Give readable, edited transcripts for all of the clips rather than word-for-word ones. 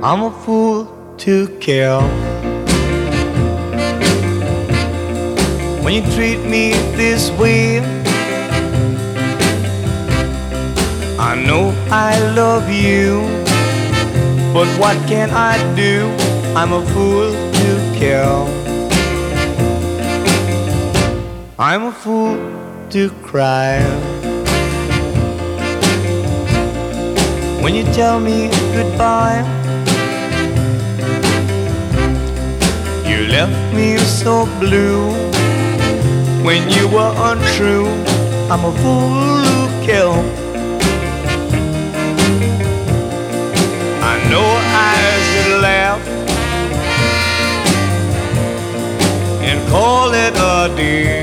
I'm a fool to kill. When you treat me this way, I know I love you, but what can I do? I'm a fool to kill. I'm a fool to cry. When you tell me goodbye, you left me so blue. When you were untrue, I'm a fool to kill. I know I should laugh and call it a day,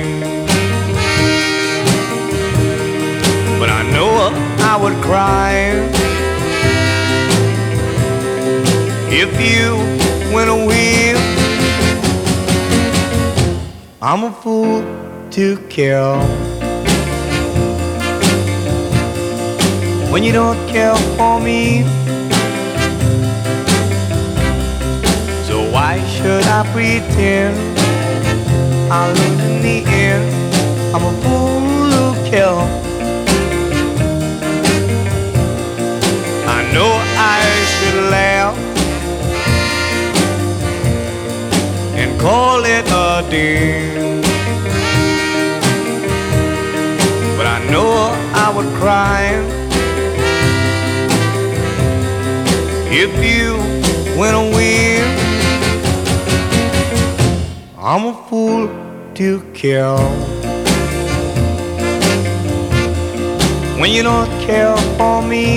but I know I would cry if you went away. I'm a fool to kill. When you don't care for me, so why should I pretend I'll lose in the end? I'm a fool to kill. I know I should laugh and call it a day, but I know I would cry if you went away. I'm a fool to kill. When you don't care for me,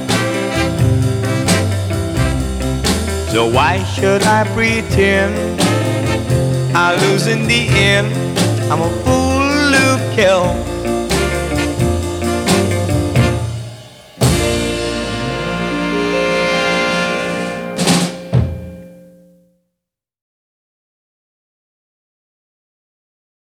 so why should I pretend I'll lose in the end? I'm a fool to kill.